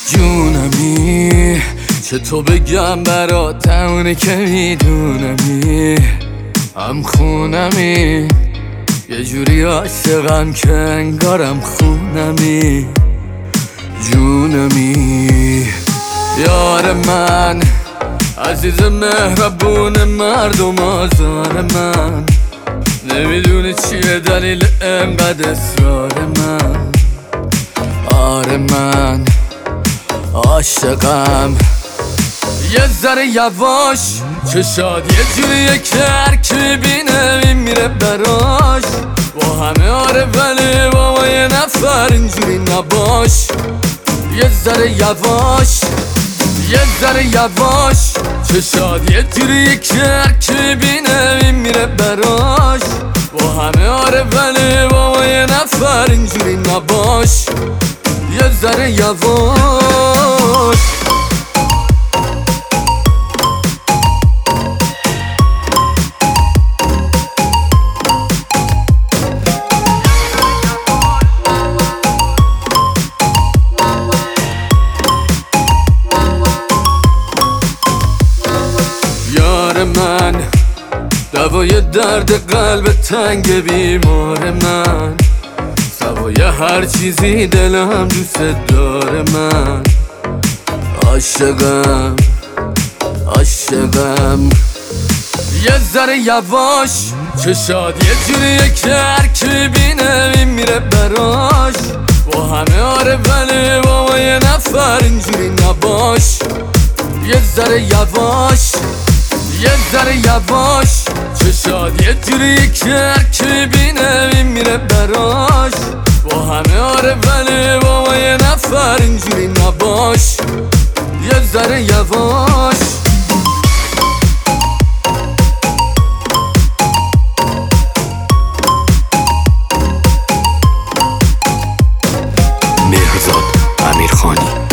جونمی چطور بگم برات اونی که میدونمی هم خونمی یه جوری عاشقم که انگارم خونمی جونمی یار من عزیز مهربون مردم آزار من نمیدونه چیه دلیل انقدر اصرار من آره من عاشقم یه ذره یواش چشاد یه جوریه که هرکی بینه میره براش با همه آره ولی با یه نفر اینجوری نباش یه ذره یواش یه ذره یواش چشاد یه جوریه که هرکی بینه میره براش با همه آره ولی با یه نفر اینجوری نباش یه ذره یواش یار من دوای درد قلب تنگ بیمار من سوای هر چیزی دلم دوست داره من عاشقم عاشقم یه ذره یواش چشاد یه جوریه که هرکی بینه میره براش با همه آره ولی با یه نفر اینجوری نباش یه ذره یواش یه ذره یواش چشاد یه جوری که هرکی بینه میره براش با همه آره ولی با یه نفر اینجوری نباش یه ذره یواش مهرزاد امیرخانی